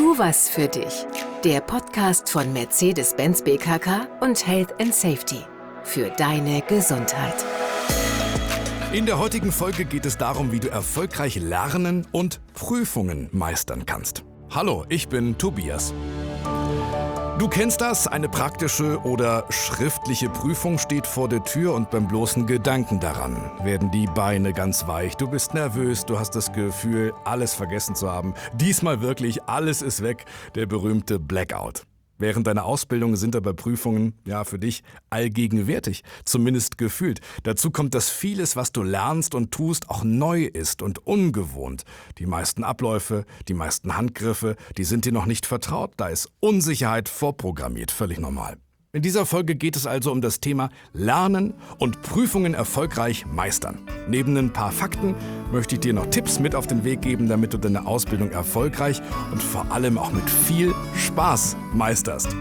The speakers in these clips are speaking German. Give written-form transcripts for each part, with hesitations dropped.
Tu was für dich. Der Podcast von Mercedes-Benz BKK und Health & Safety. Für deine Gesundheit. In der heutigen Folge geht es darum, wie du erfolgreich lernen und Prüfungen meistern kannst. Hallo, ich bin Tobias. Du kennst das, eine praktische oder schriftliche Prüfung steht vor der Tür und beim bloßen Gedanken daran werden die Beine ganz weich. Du bist nervös, du hast das Gefühl, alles vergessen zu haben. Diesmal wirklich, alles ist weg, der berühmte Blackout. Während deiner Ausbildung sind aber Prüfungen, für dich allgegenwärtig, zumindest gefühlt. Dazu kommt, dass vieles, was du lernst und tust, auch neu ist und ungewohnt. Die meisten Abläufe, die meisten Handgriffe, die sind dir noch nicht vertraut. Da ist Unsicherheit vorprogrammiert, völlig normal. In dieser Folge geht es also um das Thema Lernen und Prüfungen erfolgreich meistern. Neben ein paar Fakten möchte ich dir noch Tipps mit auf den Weg geben, damit du deine Ausbildung erfolgreich und vor allem auch mit viel Spaß meisterst.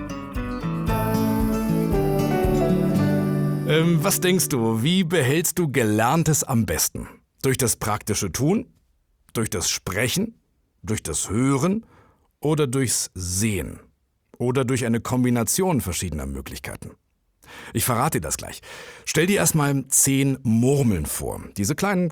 Was denkst du, wie behältst du Gelerntes am besten? Durch das praktische Tun? Durch das Sprechen? Durch das Hören? Oder durchs Sehen? Oder durch eine Kombination verschiedener Möglichkeiten. Ich verrate dir das gleich. Stell dir erstmal 10 Murmeln vor. Diese kleinen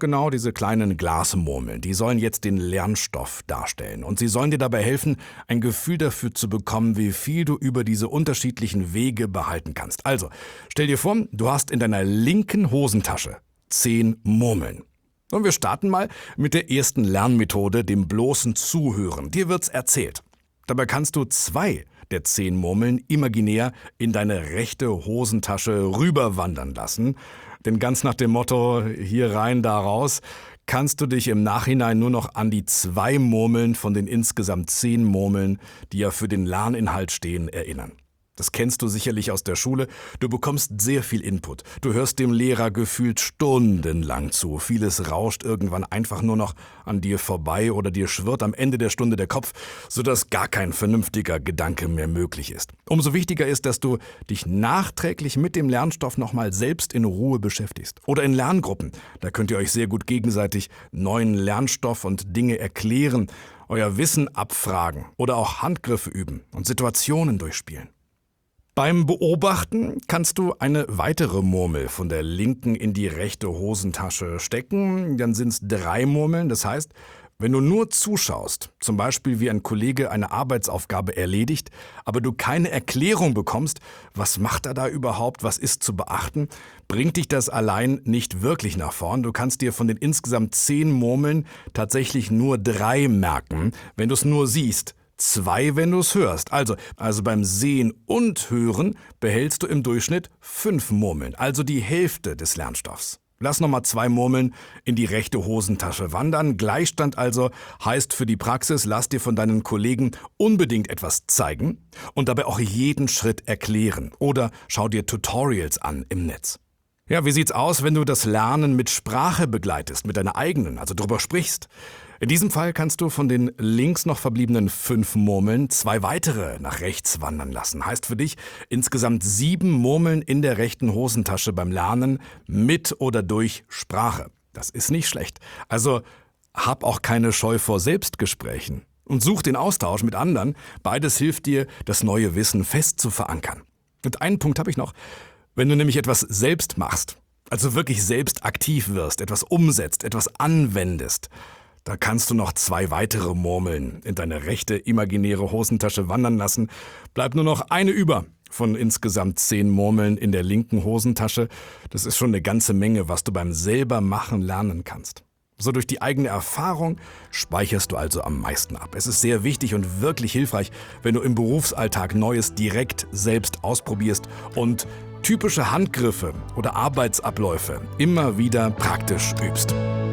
Glasmurmeln, die sollen jetzt den Lernstoff darstellen. Und sie sollen dir dabei helfen, ein Gefühl dafür zu bekommen, wie viel du über diese unterschiedlichen Wege behalten kannst. Also, stell dir vor, du hast in deiner linken Hosentasche 10 Murmeln. Und wir starten mal mit der ersten Lernmethode, dem bloßen Zuhören. Dir wird's erzählt. Dabei kannst du 2 der 10 Murmeln imaginär in deine rechte Hosentasche rüberwandern lassen. Denn ganz nach dem Motto, hier rein, da raus, kannst du dich im Nachhinein nur noch an die 2 Murmeln von den insgesamt 10 Murmeln, die ja für den Lerninhalt stehen, erinnern. Das kennst du sicherlich aus der Schule. Du bekommst sehr viel Input. Du hörst dem Lehrer gefühlt stundenlang zu. Vieles rauscht irgendwann einfach nur noch an dir vorbei oder dir schwirrt am Ende der Stunde der Kopf, sodass gar kein vernünftiger Gedanke mehr möglich ist. Umso wichtiger ist, dass du dich nachträglich mit dem Lernstoff nochmal selbst in Ruhe beschäftigst. Oder in Lerngruppen. Da könnt ihr euch sehr gut gegenseitig neuen Lernstoff und Dinge erklären, euer Wissen abfragen oder auch Handgriffe üben und Situationen durchspielen. Beim Beobachten kannst du eine weitere Murmel von der linken in die rechte Hosentasche stecken. Dann sind es 3 Murmeln. Das heißt, wenn du nur zuschaust, zum Beispiel wie ein Kollege eine Arbeitsaufgabe erledigt, aber du keine Erklärung bekommst, was macht er da überhaupt, was ist zu beachten, bringt dich das allein nicht wirklich nach vorn. Du kannst dir von den insgesamt 10 Murmeln tatsächlich nur 3 merken, wenn du es nur siehst. 2, wenn du es hörst. Also beim Sehen und Hören behältst du im Durchschnitt 5 Murmeln, also die Hälfte des Lernstoffs. Lass nochmal 2 Murmeln in die rechte Hosentasche wandern. Gleichstand also heißt für die Praxis, lass dir von deinen Kollegen unbedingt etwas zeigen und dabei auch jeden Schritt erklären. Oder schau dir Tutorials an im Netz. Ja, wie sieht's aus, wenn du das Lernen mit Sprache begleitest, mit deiner eigenen, also drüber sprichst? In diesem Fall kannst du von den links noch verbliebenen 5 Murmeln 2 weitere nach rechts wandern lassen. Heißt für dich insgesamt 7 Murmeln in der rechten Hosentasche beim Lernen mit oder durch Sprache. Das ist nicht schlecht. Also hab auch keine Scheu vor Selbstgesprächen. Und such den Austausch mit anderen. Beides hilft dir, das neue Wissen fest zu verankern. Und einen Punkt habe ich noch. Wenn du nämlich etwas selbst machst, also wirklich selbst aktiv wirst, etwas umsetzt, etwas anwendest, da kannst du noch 2 weitere Murmeln in deine rechte imaginäre Hosentasche wandern lassen. Bleibt nur noch eine über von insgesamt 10 Murmeln in der linken Hosentasche. Das ist schon eine ganze Menge, was du beim selber machen lernen kannst. So durch die eigene Erfahrung speicherst du also am meisten ab. Es ist sehr wichtig und wirklich hilfreich, wenn du im Berufsalltag Neues direkt selbst ausprobierst und typische Handgriffe oder Arbeitsabläufe immer wieder praktisch übst.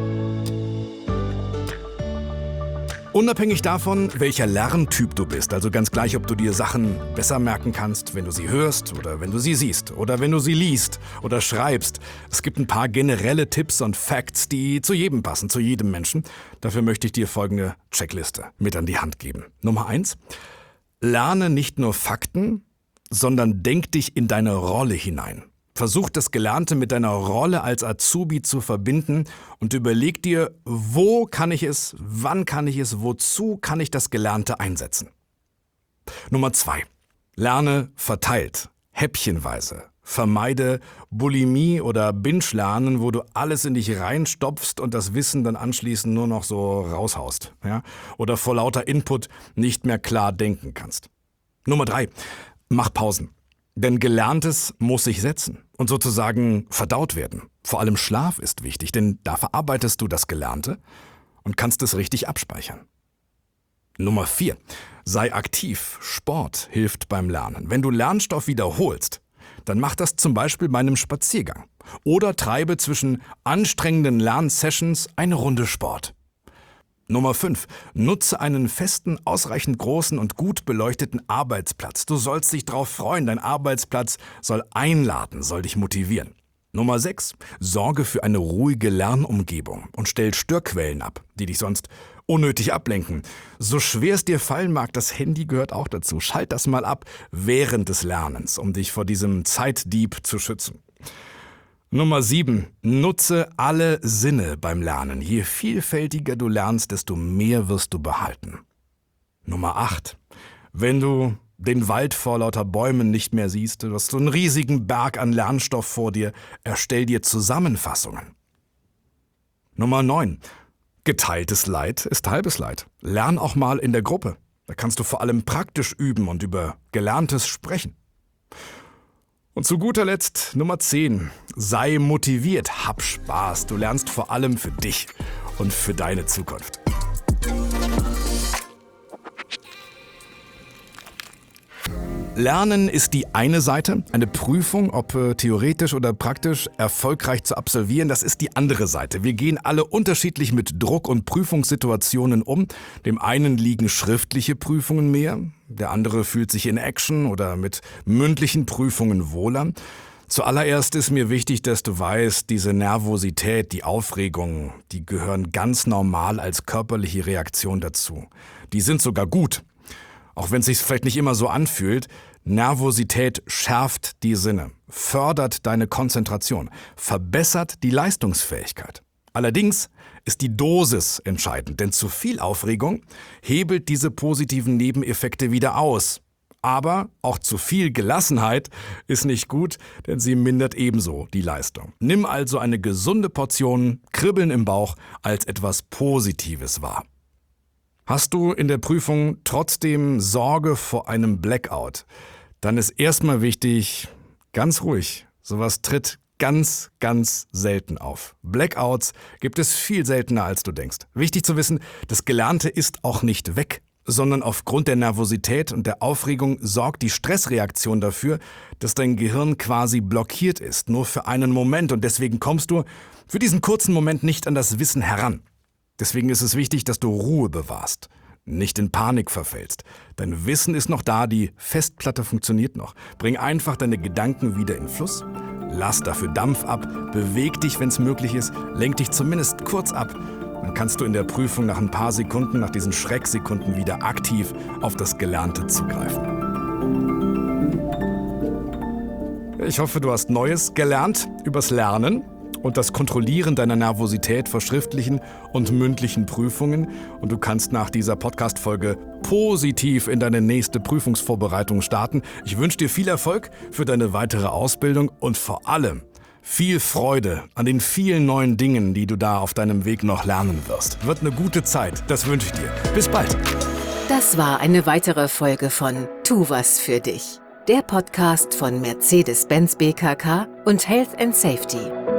Unabhängig davon, welcher Lerntyp du bist, also ganz gleich, ob du dir Sachen besser merken kannst, wenn du sie hörst oder wenn du sie siehst oder wenn du sie liest oder schreibst. Es gibt ein paar generelle Tipps und Facts, die zu jedem passen, zu jedem Menschen. Dafür möchte ich dir folgende Checkliste mit an die Hand geben. Nummer 1. Lerne nicht nur Fakten, sondern denk dich in deine Rolle hinein. Versuch das Gelernte mit deiner Rolle als Azubi zu verbinden und überleg dir, wo kann ich es, wann kann ich es, wozu kann ich das Gelernte einsetzen. Nummer 2. Lerne verteilt, häppchenweise. Vermeide Bulimie oder Binge-Lernen, wo du alles in dich reinstopfst und das Wissen dann anschließend nur noch so raushaust. Ja? Oder vor lauter Input nicht mehr klar denken kannst. Nummer 3. Mach Pausen. Denn Gelerntes muss sich setzen und sozusagen verdaut werden. Vor allem Schlaf ist wichtig, denn da verarbeitest du das Gelernte und kannst es richtig abspeichern. Nummer 4. Sei aktiv. Sport hilft beim Lernen. Wenn du Lernstoff wiederholst, dann mach das zum Beispiel bei einem Spaziergang. Oder treibe zwischen anstrengenden Lernsessions eine Runde Sport. Nummer 5. Nutze einen festen, ausreichend großen und gut beleuchteten Arbeitsplatz. Du sollst dich drauf freuen. Dein Arbeitsplatz soll einladen, soll dich motivieren. Nummer 6. Sorge für eine ruhige Lernumgebung und stell Störquellen ab, die dich sonst unnötig ablenken. So schwer es dir fallen mag, das Handy gehört auch dazu. Schalt das mal ab während des Lernens, um dich vor diesem Zeitdieb zu schützen. Nummer 7. Nutze alle Sinne beim Lernen. Je vielfältiger du lernst, desto mehr wirst du behalten. Nummer 8. Wenn du den Wald vor lauter Bäumen nicht mehr siehst, du hast so einen riesigen Berg an Lernstoff vor dir, erstell dir Zusammenfassungen. Nummer 9. Geteiltes Leid ist halbes Leid. Lern auch mal in der Gruppe. Da kannst du vor allem praktisch üben und über Gelerntes sprechen. Und zu guter Letzt Nummer 10. Sei motiviert, hab Spaß. Du lernst vor allem für dich und für deine Zukunft. Lernen ist die eine Seite, eine Prüfung, ob theoretisch oder praktisch, erfolgreich zu absolvieren, das ist die andere Seite. Wir gehen alle unterschiedlich mit Druck- und Prüfungssituationen um. Dem einen liegen schriftliche Prüfungen mehr, der andere fühlt sich in Action oder mit mündlichen Prüfungen wohler. Zuallererst ist mir wichtig, dass du weißt, diese Nervosität, die Aufregung, die gehören ganz normal als körperliche Reaktion dazu. Die sind sogar gut. Auch wenn es sich vielleicht nicht immer so anfühlt, Nervosität schärft die Sinne, fördert deine Konzentration, verbessert die Leistungsfähigkeit. Allerdings ist die Dosis entscheidend, denn zu viel Aufregung hebelt diese positiven Nebeneffekte wieder aus. Aber auch zu viel Gelassenheit ist nicht gut, denn sie mindert ebenso die Leistung. Nimm also eine gesunde Portion Kribbeln im Bauch als etwas Positives wahr. Hast du in der Prüfung trotzdem Sorge vor einem Blackout, dann ist erstmal wichtig, ganz ruhig. Sowas tritt ganz, ganz selten auf. Blackouts gibt es viel seltener, als du denkst. Wichtig zu wissen, das Gelernte ist auch nicht weg, sondern aufgrund der Nervosität und der Aufregung sorgt die Stressreaktion dafür, dass dein Gehirn quasi blockiert ist, nur für einen Moment. Und deswegen kommst du für diesen kurzen Moment nicht an das Wissen heran. Deswegen ist es wichtig, dass du Ruhe bewahrst, nicht in Panik verfällst. Dein Wissen ist noch da, die Festplatte funktioniert noch. Bring einfach deine Gedanken wieder in Fluss, lass dafür Dampf ab, beweg dich, wenn es möglich ist, lenk dich zumindest kurz ab. Dann kannst du in der Prüfung nach ein paar Sekunden, nach diesen Schrecksekunden wieder aktiv auf das Gelernte zugreifen. Ich hoffe, du hast Neues gelernt übers Lernen und das Kontrollieren deiner Nervosität vor schriftlichen und mündlichen Prüfungen. Und du kannst nach dieser Podcast-Folge positiv in deine nächste Prüfungsvorbereitung starten. Ich wünsche dir viel Erfolg für deine weitere Ausbildung und vor allem viel Freude an den vielen neuen Dingen, die du da auf deinem Weg noch lernen wirst. Wird eine gute Zeit, das wünsche ich dir. Bis bald. Das war eine weitere Folge von Tu was für dich, der Podcast von Mercedes-Benz BKK und Health & Safety.